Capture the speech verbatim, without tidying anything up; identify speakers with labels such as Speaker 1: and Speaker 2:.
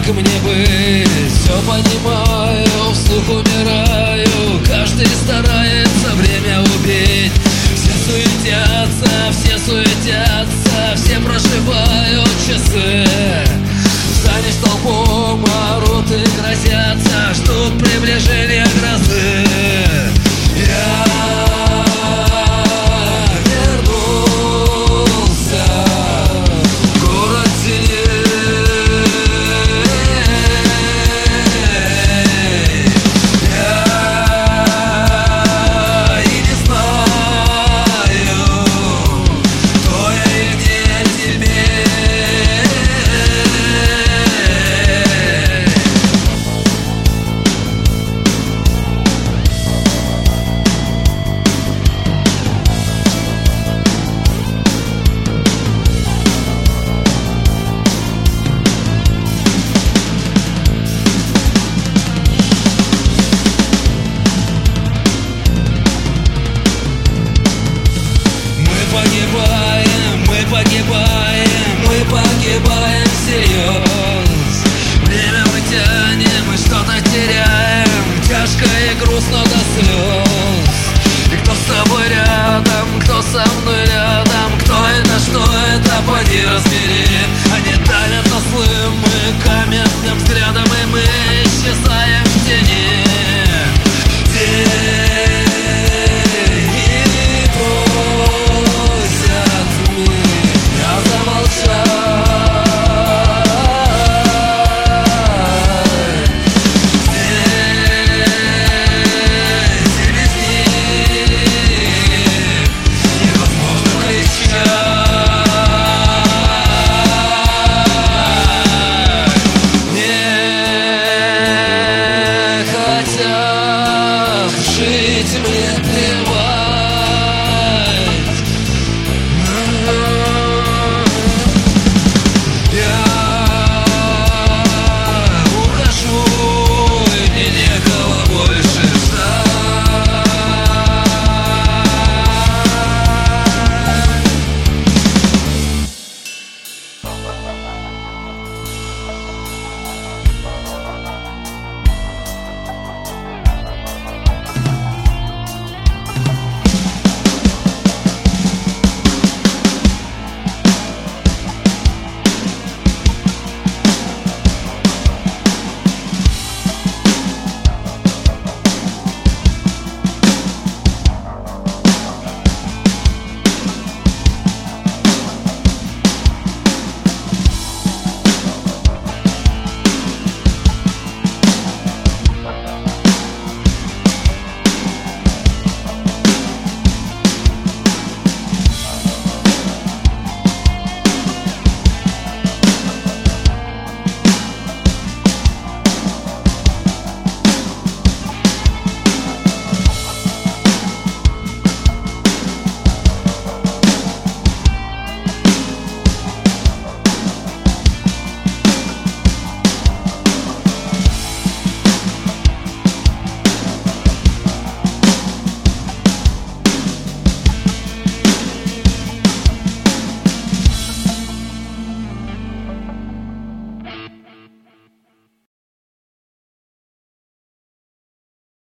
Speaker 1: как мне быть? Все понимаю, вслух умираю. Каждый старается время убить. Все суетятся, все суетятся, все проживают часы. Станешь толпом, орут и грозятся, ждут приближения грозы. Я вернулся, город теней. Я и не знаю, кто я и где теперь. Погибаем, мы погибаем, мы погибаем всерьез. Время мы тянем и что-то теряем, тяжко и грустно до слез. И кто с тобой рядом, кто со мной рядом, кто это, что это, поди разберись.